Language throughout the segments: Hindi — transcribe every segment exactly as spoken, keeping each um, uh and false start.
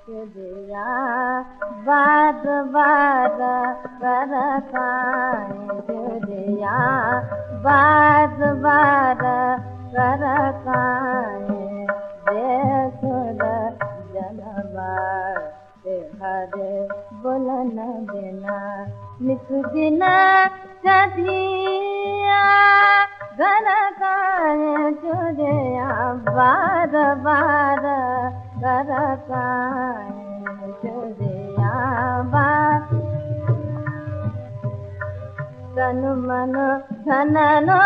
शुक्रिया बार बार करकाएं शुक्रिया बार बार करकाएं बेसुर जनबार हरे बोलन बिना नित दिन चढ़िया करकाएं शुक्रिया बार बार करकाएं शुक्रिया बार तन मन धन नो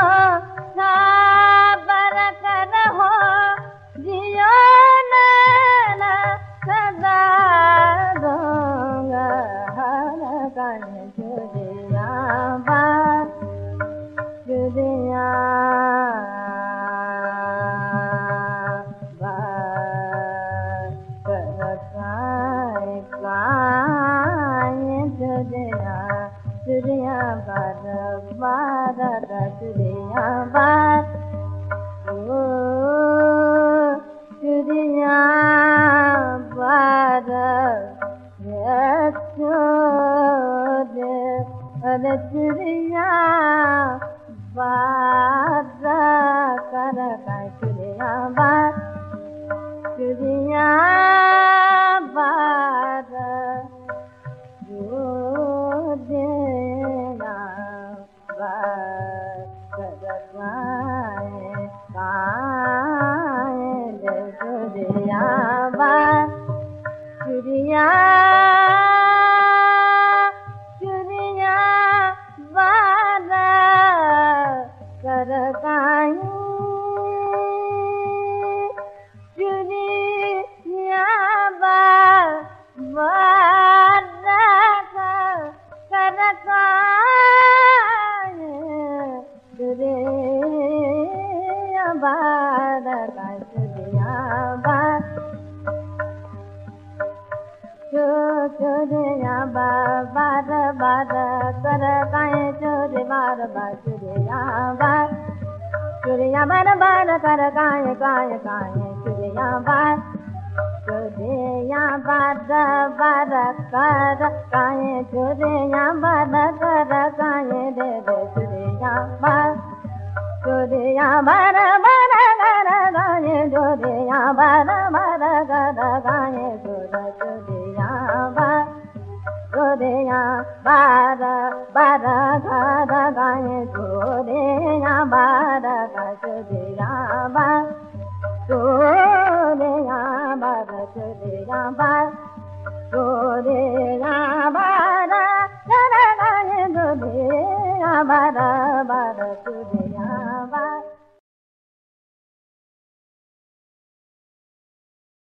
साबर करहो जियो नैन सदा दूंगा हर कण शुक्रिया बार शुक्रिया बार करकाएं काएं शुक्रिया शुक्रिया बार बार शुक्रिया बार ओ शुक्रिया बार अरे शुक्रिया बार करकाएं शुक्रिया बार शुक्रिया बार देना बार करकाएं काएं शुक्रिया बार शुक्रिया शुक्रिया बार करकाएं शुक्रिया बार बार करकाएं शुक्रिया बार शुक्रिया बार शुक्रिया बार बार बार करकाएं शुक्रिया बार बार शुक्रिया बार शुक्रिया बार बार करकाएं काएं काएं शुक्रिया बार शुक्रिया बार बार करकाएं शुक्रिया बार करकाएं दे दे शुक्रिया बार शुक्रिया बार बार करकाएं शुक्रिया बार बार करकाएं शुक्रिया बार शुक्रिया बार बार करकाएं शुक्रिया बार शुक्रिया बार शुक्रिया बार शुक्रिया बार शुक्रिया बार करकाएं शुक्रिया बार बार शुक्रिया